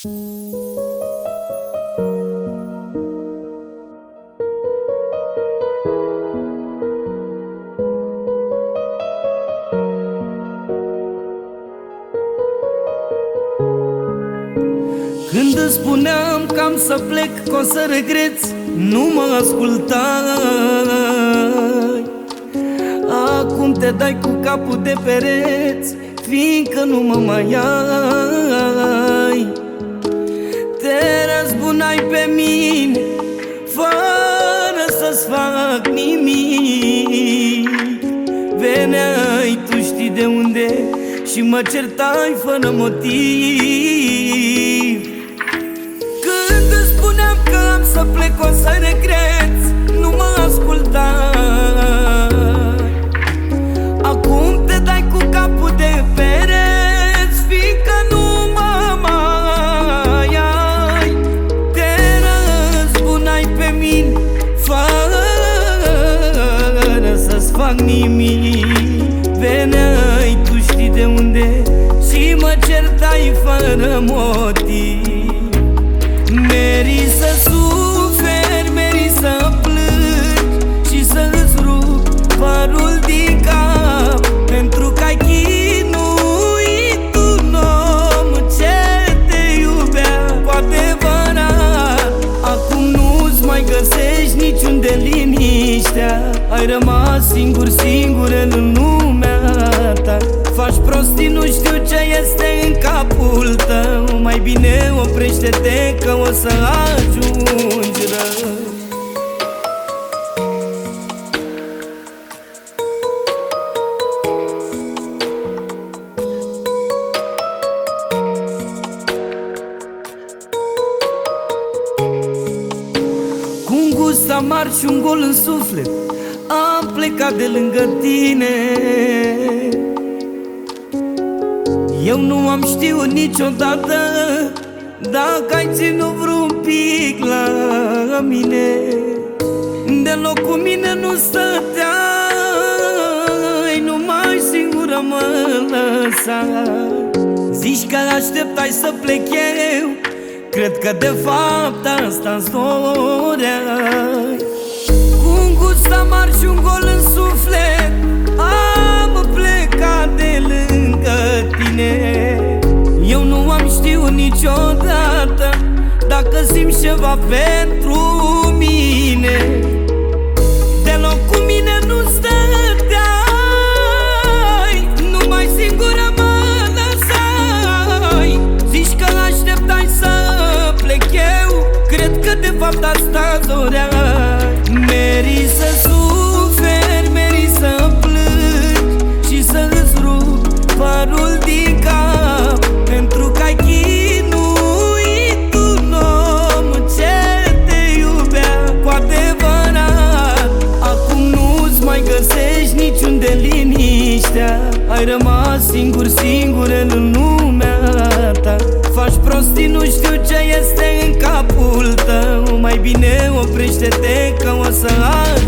Când îți spuneam că am să plec, că o să regreți, nu mă ascultai. Acum te dai cu capul de pereți, fiindcă nu mă mai ai. Te răzbunai pe mine, fără să-ți fac nimic. Veneai, tu știi de unde, și mă certai fără motiv. Când îți spuneam că am să plec, o să regreți, nu mă ascultai. Acum te dai cu capul de pereți, fiindcă nu mă mai ai. Te răzbunai pe mine, fără să-ți fac nimic. Veneai, tu știi de unde, și mă certai fără motiv. Meri să suferi, meri să plângi și să-ți rup părul din cap, pentru că ai chinuit un om ce te iubea cu adevărat. Acum nu-ți mai găsești niciunde liniștea, ai rămas singur, singur în lumea ta. Faci prostii, nu știu ce este în capul tău. Mai bine oprește-te, că o să ajungi rău. Cu un gust amar și un gol în suflet, am plecat de lângă tine. Eu nu am știut niciodată dacă ai ținut vreun pic la mine. Deloc cu mine nu stăteai, numai singură mă lăsai. Zici că așteptai să plec eu, cred că de fapt asta-ți doreai. Cu un gust amar și un gol în suflet, am plecat de lângă tine. Eu nu am știut niciodată dacă simți ceva pentru mine. Deloc cu mine nu stăteai, numai singură mă lăsai. Zici că așteptai să plec eu, cred că de fapt asta-ți doreai. Meri să suferi, meri să plângi și să-ți rup părul din cap, pentru că ai chinuit un om ce te iubea cu adevărat. Acum nu-ți mai găsești niciunde liniștea, ai rămas singur, singur în lumea ta. Faci prostii, nu știu ce este în capul tău. Mai bine oprește-te, că o să